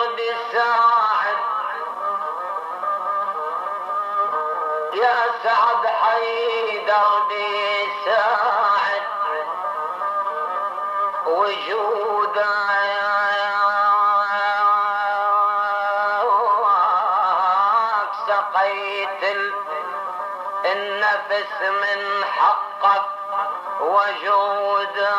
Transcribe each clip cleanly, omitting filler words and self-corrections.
ساعد يا سعد حيدر بيساعد وجوده سقيت النفس من حقك وجوده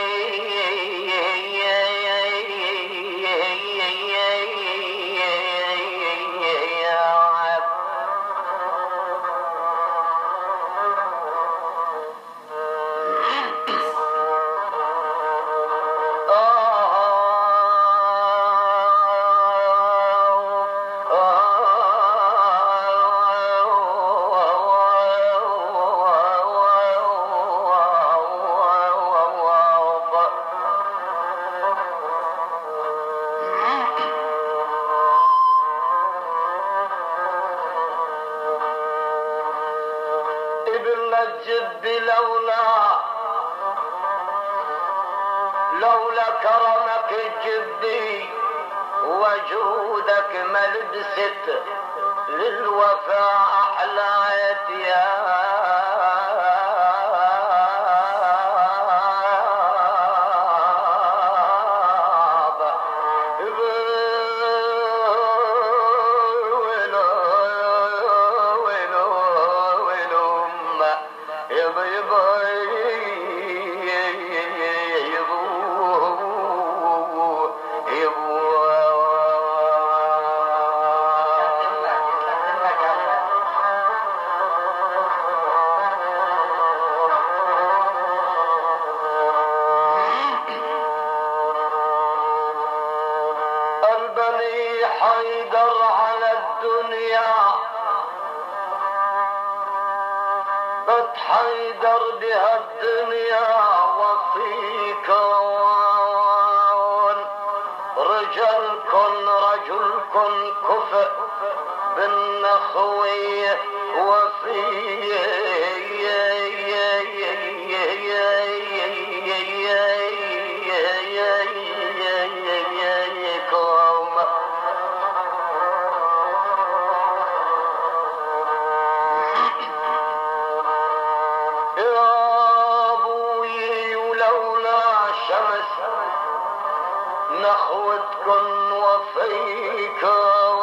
الجب لولا كرمك الجبي وجودك ما لبست للوفاء أحليت يا حيدر على الدنيا بتحيدر بها الدنيا وصيكون رجلكن كفء بالنخوي وفيه نخوتكن وفيكم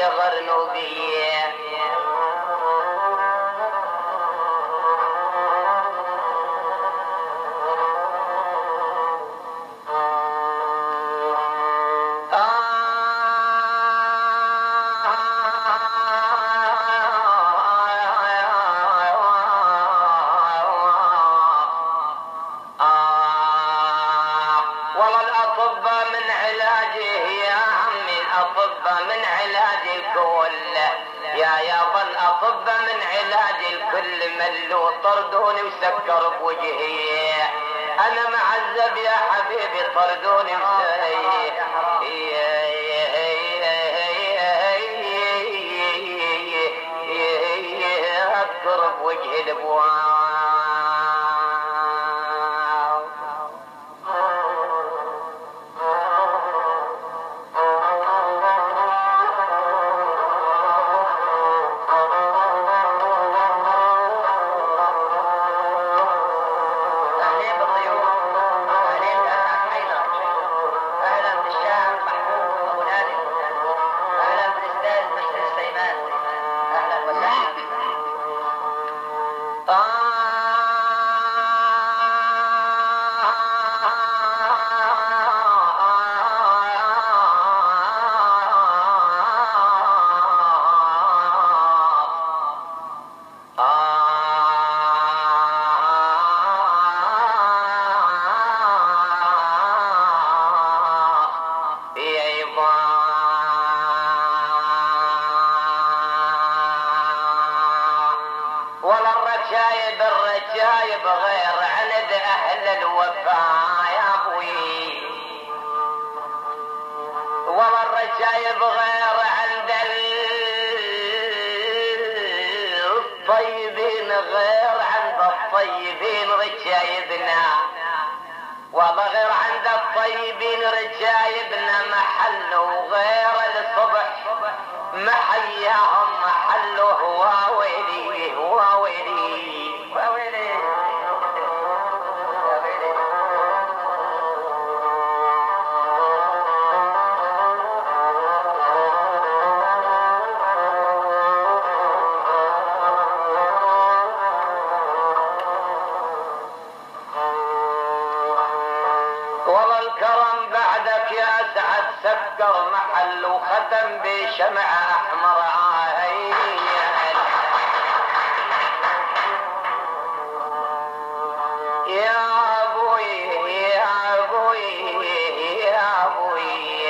يا غرنوبية والله الأطباء من علاجه يا عمي الأطباء من علاج الكل يا يابا الأطباء من علاج الكل ملوا طردوني وسكر بوجهي أنا معذب يا حبيبي طردوني أذكر بوجه الابواب الرجايب غير عند أهل الوفا يا أبوي والله الرجايب غير عند الطيبين غير عند الطيبين رجايبنا والله غير عند الطيبين رجايبنا محل وغير الصبح محياهم محله هو ويلي هو ويلي والله الكرم بعدك يا سعد سكر محل وختم بشمعة أحمر يا أبوي يا أبوي يا أبوي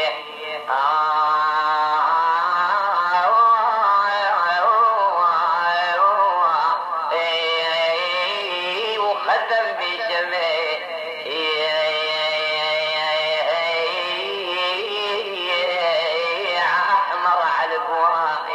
وختم بشمعة أحمر على البواق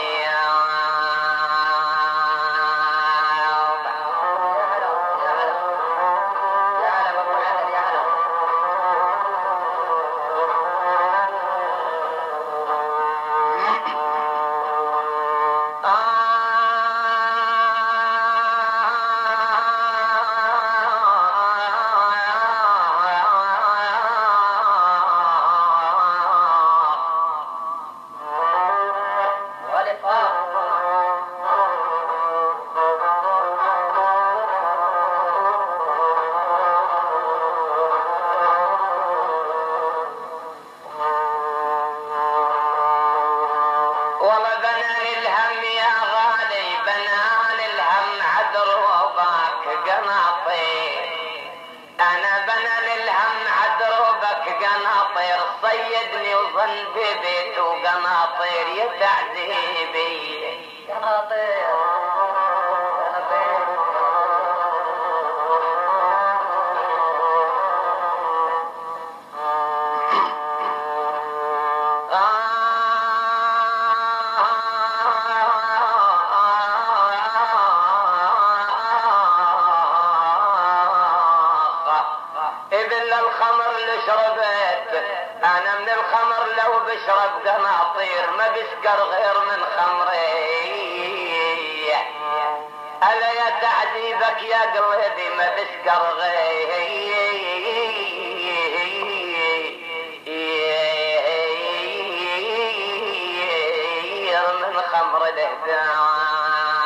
والله بنان الهم يا غالي بنان الهم عدروبك قناطير انا بنان الهم عدروبك قناطير صيدني وظن ببيت وقناطير يا تعذيبي قناطير إذن الخمر اللي شربت أنا من الخمر لو بشرب قناطير ما بسكر غير من خمري ألا يا تعذيبك يا قلبي ما بسكر غير خمر الهدام.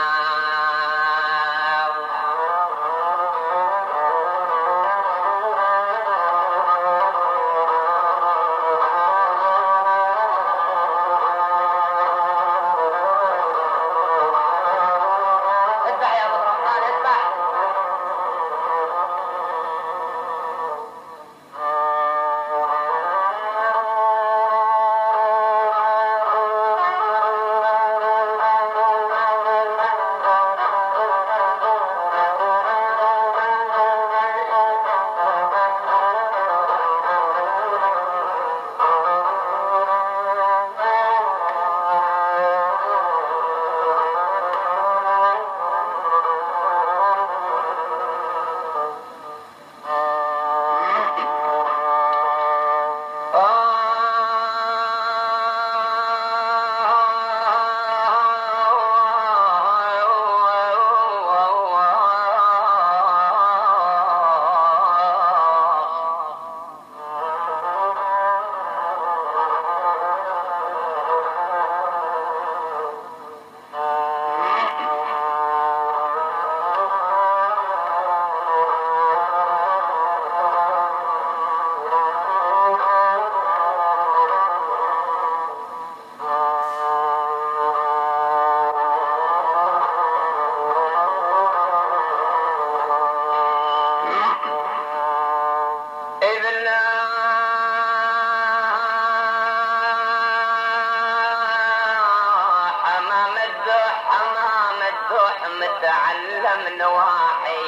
متعلم نواحي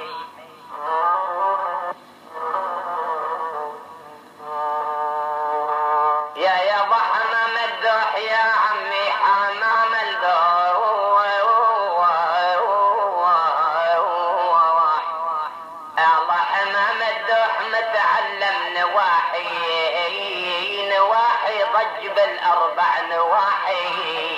يا حمام الدوح يا عمي حمام الدوح الله حمام الدوح متعلم نواحي نواحي ضج بالاربع نواحي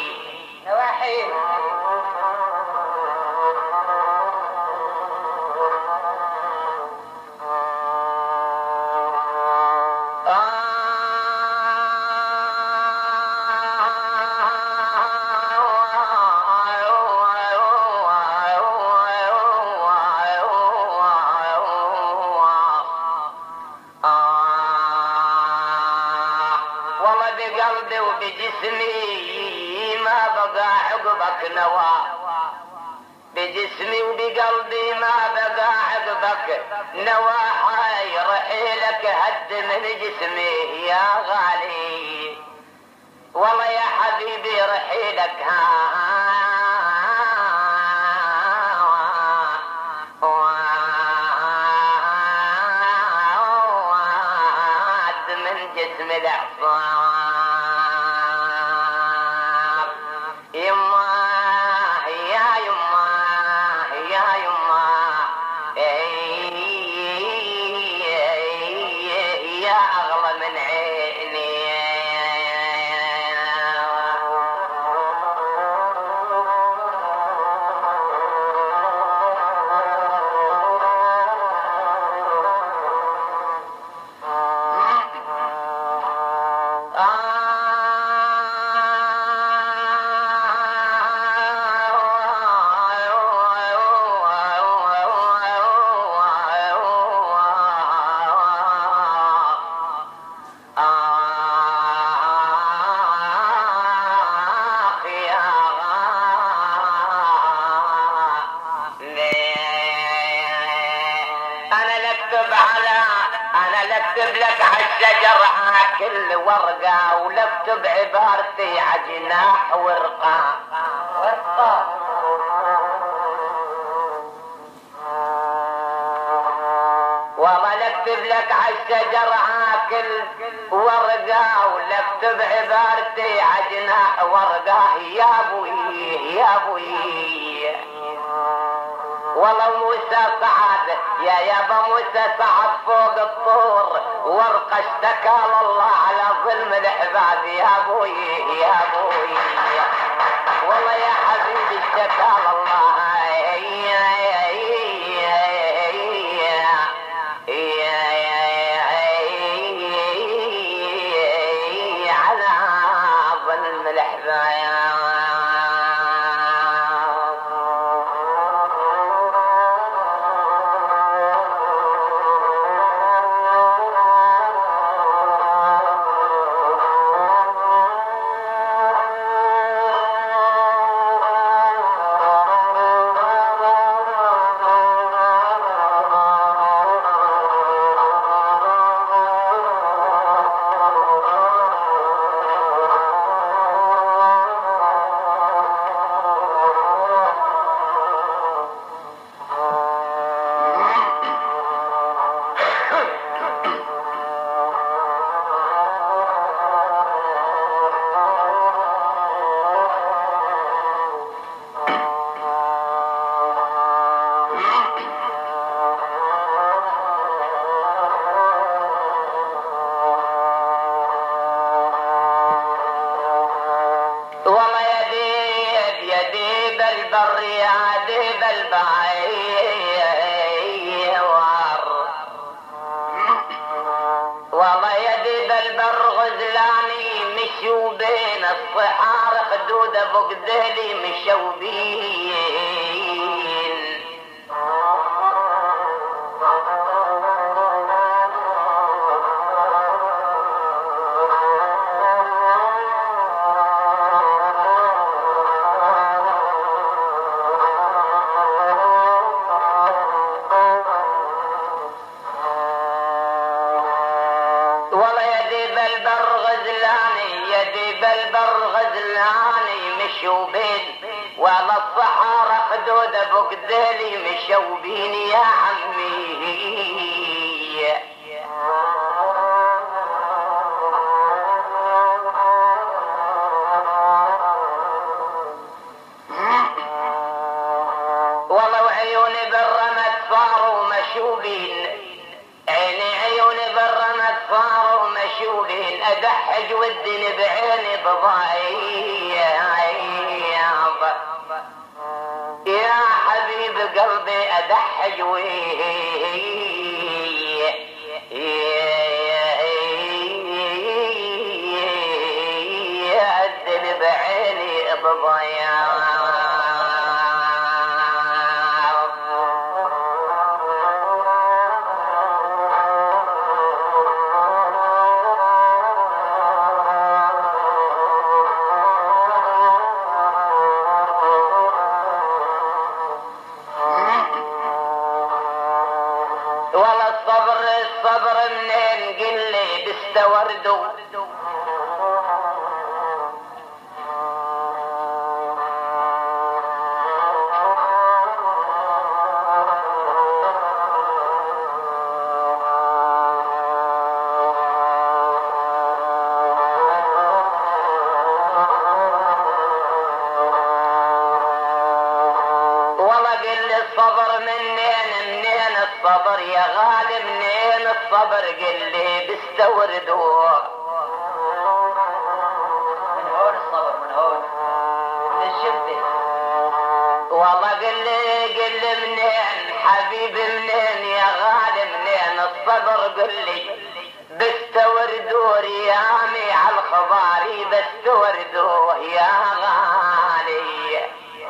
بقلبي وبجسمي ما بقى عقبك نوى بجسمي وبقلبي ما بقى عقبك نوى حي رحيلك هد من جسمي يا غالي والله يا حبيبي رحيلك من جسم العصام اكتب لك عالشجر كل ورقة ولكتب عبارتي عجناح ورقة والله لكتب لك عالشجر كل ورقة ولكتب عبارتي عجناح ورقة يا ابوي يا ابوي والله موسى صعد يا يابا موسى صعد فوق الطور ورقة اشتكى الله على ظلم العباد يا ابوي يا ابوي والله يا حبيبي اشتكى الله على ظلم العباد البر يا ديب البعير والله يا ديب البر غزلاني مشوا بين الصحار خدود ابو قديلي مشوا بين مشوا بين وعلى الصحارى خدود ابو قديلي مشوا بين يا عمي والله وعيوني بالرمد صاروا مشوبين عيوني بالرمد صاروا مشوبين ادحج ودي بعيني بضايع يا حبيب قلبي ادحج الدنيا بعيني بضياع الصبر منين قلي بستوردوا والله قل الصبر منين الصبر يا غالي منين الصبر قل لي بستوردوه من هون الصبر من هون من الشدة والله قل لي منين حبيبي منين يا غالي منين الصبر قل لي بستوردوه ريامي على الخضاري بستوردوه يا غالي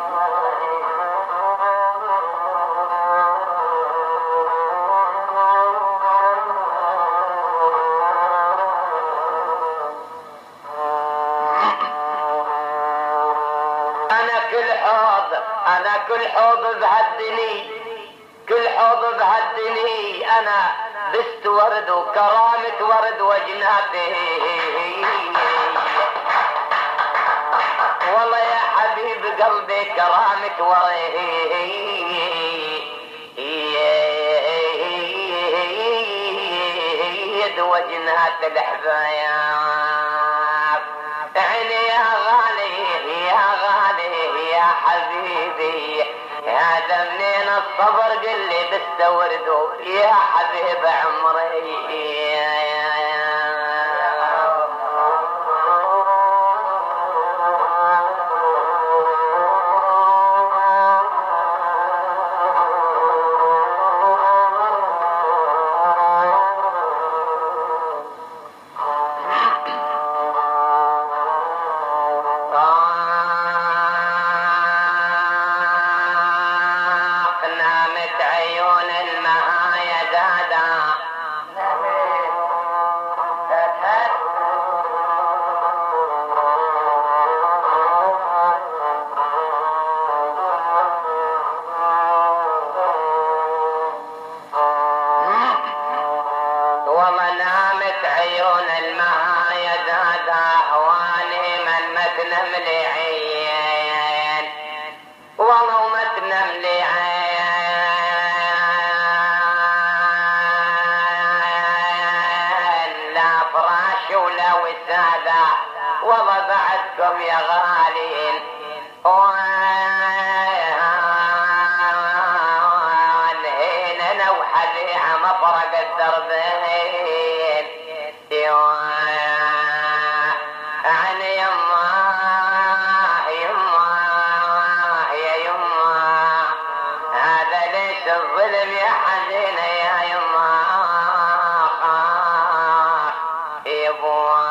أنا كل حوض بهالدني كل حوض بهالدني أنا بست ورد وكرامة ورد وجناته والله يا حبيب قلبي كرامة ورد وجنات الأحباب عيني يا غالي يا غالي يا حبيبي هذا منين الصبر قل لي بستورده يا حبيب عمري والله بعدكم يا غالين والهين انا وحبيها مفرق الدربين عن يماه يماه يا الظلم يا حزينة يا يما يا بواي.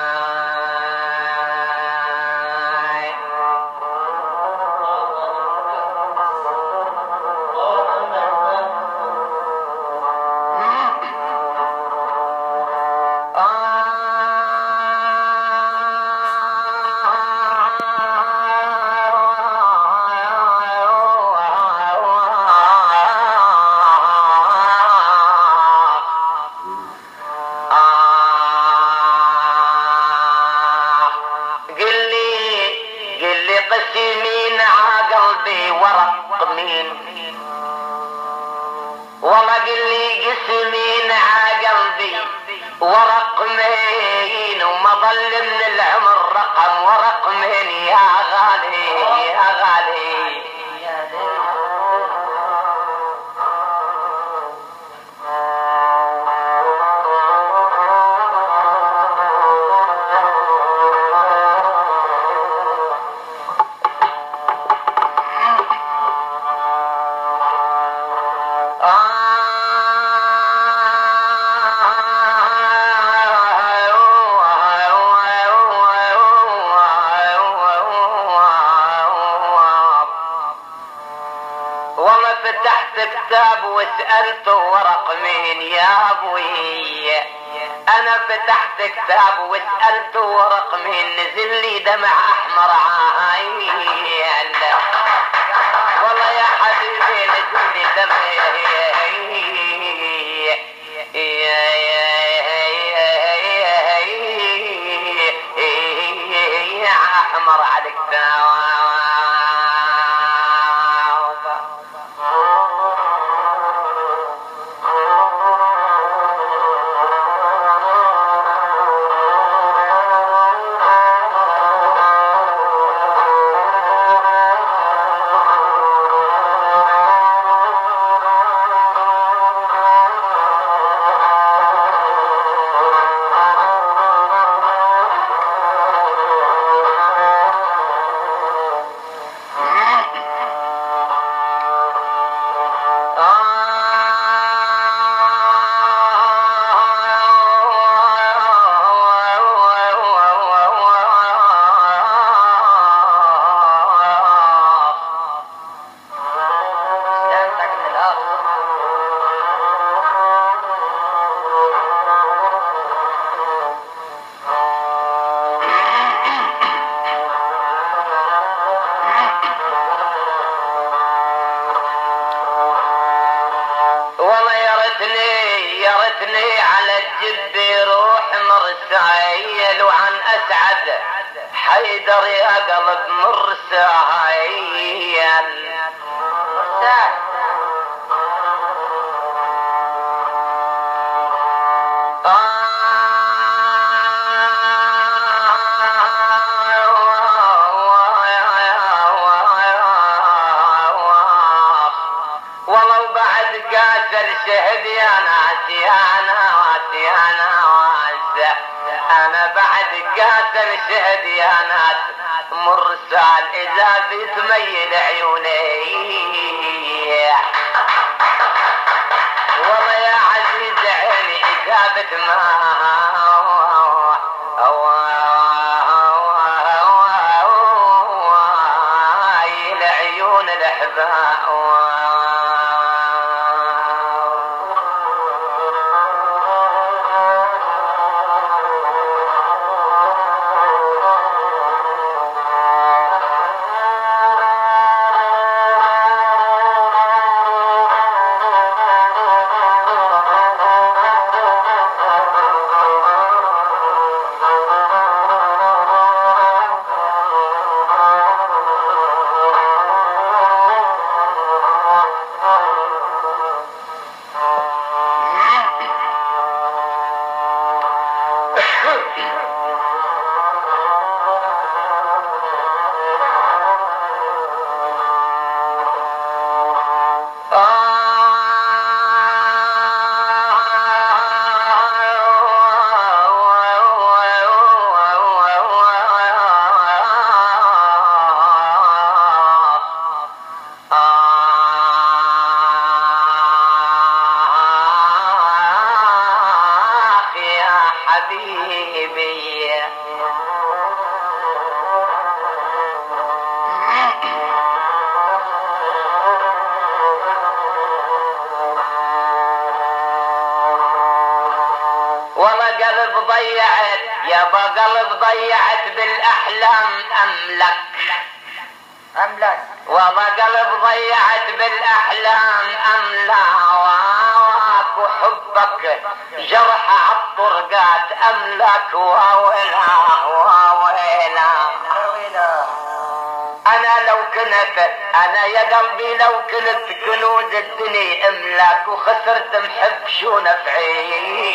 قل لي قسمين عقلبي ورق مين، والله قل لي قسمين عقلبي ورق مين، وما ظل من العمر رقم ورق مين يا غالي يا غالي. والله فتحت كتاب وسألته ورق مين يا ابوي، انا فتحت كتاب وسألته ورق مين، نزل لي دمع احمر عايل، والله يا حبيبي نزل لي دمع احمر على الكتاب. يا ريتني على الجب روح مرسايل، وعن اسعد حيدر يا قلب مرسايل. ولو بعد كاسر شهد يا ناس يا ناس يا ناس، انا بعد كاسر شهد يا ناس مرسال اذا بتميل عيوني. والله يا عزيز عيني اذا بتميل عيون الاحباب. ضيعت يابا قلب ضيعت بالاحلام املك والله قلب ضيعت بالاحلام املاك وحبك جرح عالطرقات املك واويلا انا يا قلبي لو كنت كنوز الدنيا املاك وخسرت محب شو نفعي